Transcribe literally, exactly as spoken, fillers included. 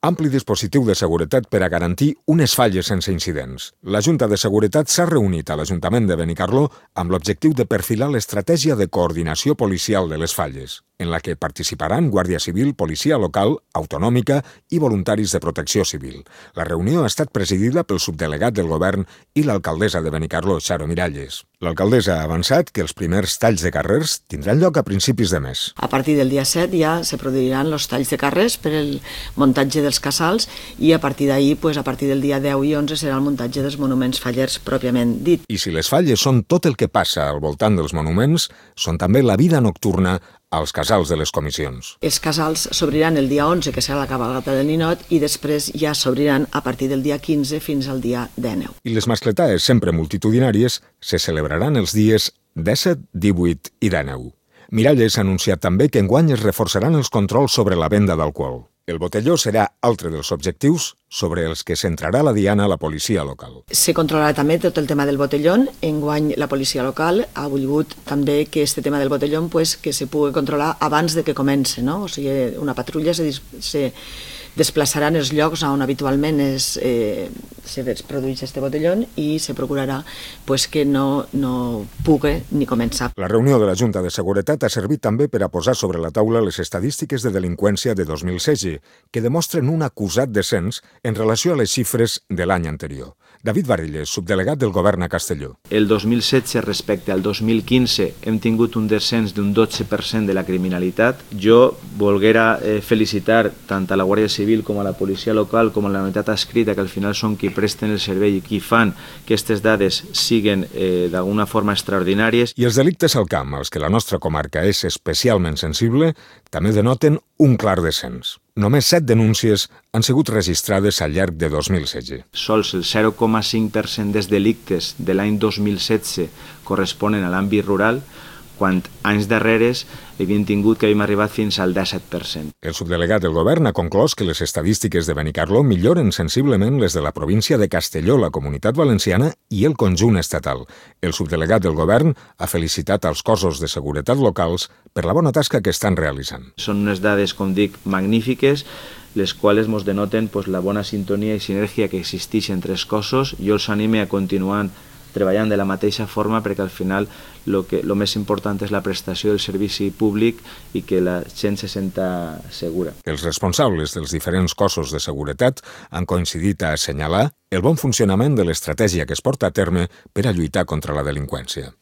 Ampli dispositiu de seguretat per a garantir unes falles sense incidents. La Junta de Seguretat s'ha reunit a l'Ajuntament de Benicarló amb l'objectiu de perfilar l'estratègia de coordinació policial de les falles, en la que participaran Guàrdia Civil, Policia Local, Autonòmica i voluntaris de protecció civil. La reunió ha estat presidida pel subdelegat del govern i l'alcaldessa de Benicarló, Charo Miralles. L'alcaldessa ha avançat que els primers talls de carrers tindran lloc a principis de mes. A partir del dia set ja se produiran els talls de carrers per el muntatge dels casals i a partir d'ahir, pues, a partir del dia deu i onze, serà el muntatge dels monuments fallers pròpiament dit. I si les falles són tot el que passa al voltant dels monuments, són també la vida nocturna als casals de les comissions. Els casals s'obriran el dia onze, que serà la cabalgata del ninot, i després ja s'obriran a partir del dia quinze fins al dia dinou. I les mascletaes, sempre multitudinàries, se celebraran els dies disset, divuit i dinou. Miralles ha anunciat també que enguany es reforçaran els controls sobre la venda d'alcohol. El botelló serà altre dels objectius sobre els que centrarà la diana la policia local. Se controlarà també tot el tema del botellón. Enguany la policia local ha volgut també que este tema del botellón pues, que se pugui controlar abans de que comence, no? O sigui, una patrulla se, se desplaçarà en els llocs on habitualment es, eh, se produeix este botellón i se procurarà pues, que no, no pugui ni començar. La reunió de la Junta de Seguretat ha servit també per a posar sobre la taula les estadístiques de delinqüència de dos mil setze, que demostren un acusat descens en relació a les xifres de l'any anterior. David Barilles, subdelegat del govern a Castelló. El dos mil setze respecte al dos mil quinze hem tingut un descens d'un dotze per cent de la criminalitat. Jo volguera eh, felicitar tant a la Guàrdia Civil com a la policia local com a la unitat adscrita, que al final són qui presten el servei i qui fan que aquestes dades siguen eh, d'alguna forma extraordinàries. I els delictes al camp, als que la nostra comarca és especialment sensible, també denoten un clar descens. Només set denúncies han sigut registrades al llarg de dos mil setze. Sols el zero coma cinc per cent dels delictes de l'any dos mil setze corresponen a l'àmbit rural, quan anys darreres havien tingut que havíem arribat fins al disset per cent. El subdelegat del govern ha conclòs que les estadístiques de Benicarló milloren sensiblement les de la província de Castelló, la Comunitat Valenciana i el conjunt estatal. El subdelegat del govern ha felicitat als cossos de seguretat locals per la bona tasca que estan realitzant. Són unes dades, com dic, magnífiques, les quals ens denoten pues, la bona sintonia i sinergia que existeix entre els cossos. Jo els anime a continuar treballant de la mateixa forma perquè al final el que, lo més important és la prestació del servici públic i que la gent se senta segura. Els responsables dels diferents cossos de seguretat han coincidit a assenyalar el bon funcionament de l'estratègia que es porta a terme per a lluitar contra la delinqüència.